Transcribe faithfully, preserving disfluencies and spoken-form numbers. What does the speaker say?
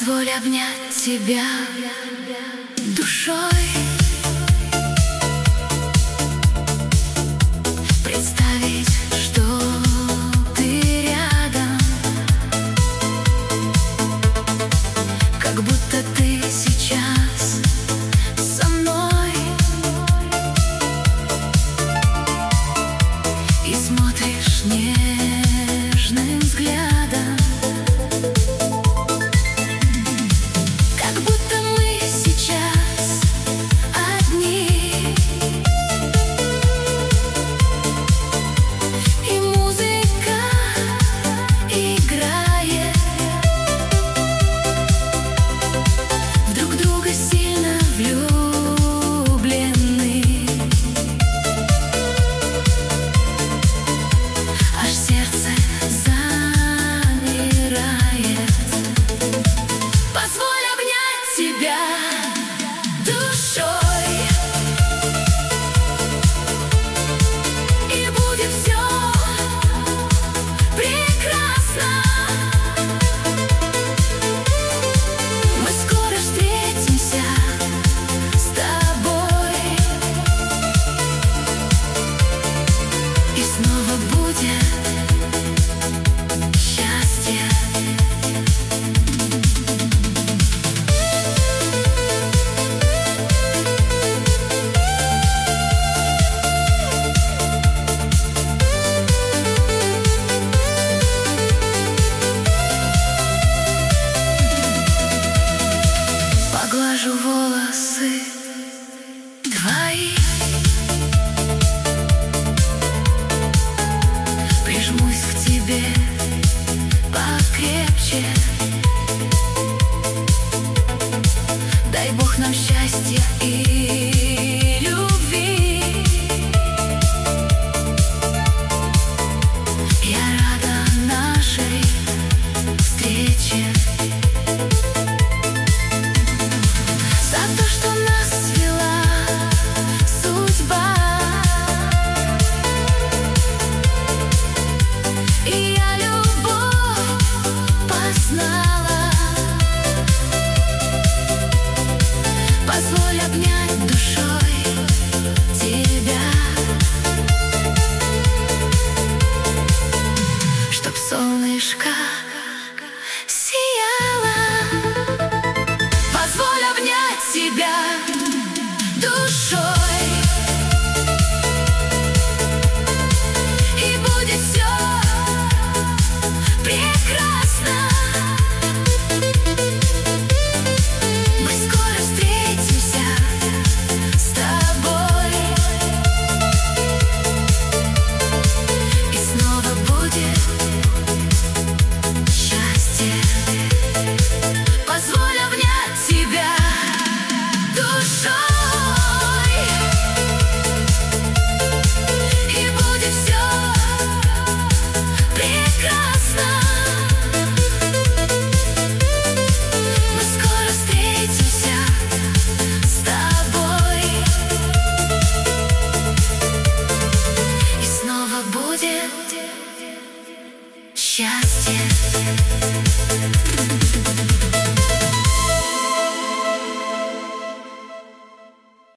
Позволь обнять тебя душой, представить, что ты рядом, как будто ты сейчас со мной и смотришь нежным взглядом. Глажу волосы твои, прижмусь к тебе покрепче. Дай Бог нам счастья и любви. Я рада нашей встрече. Позволь обнять душой тебя, чтоб солнышко сияло. Позволь обнять тебя душой, и будет все прекрасно.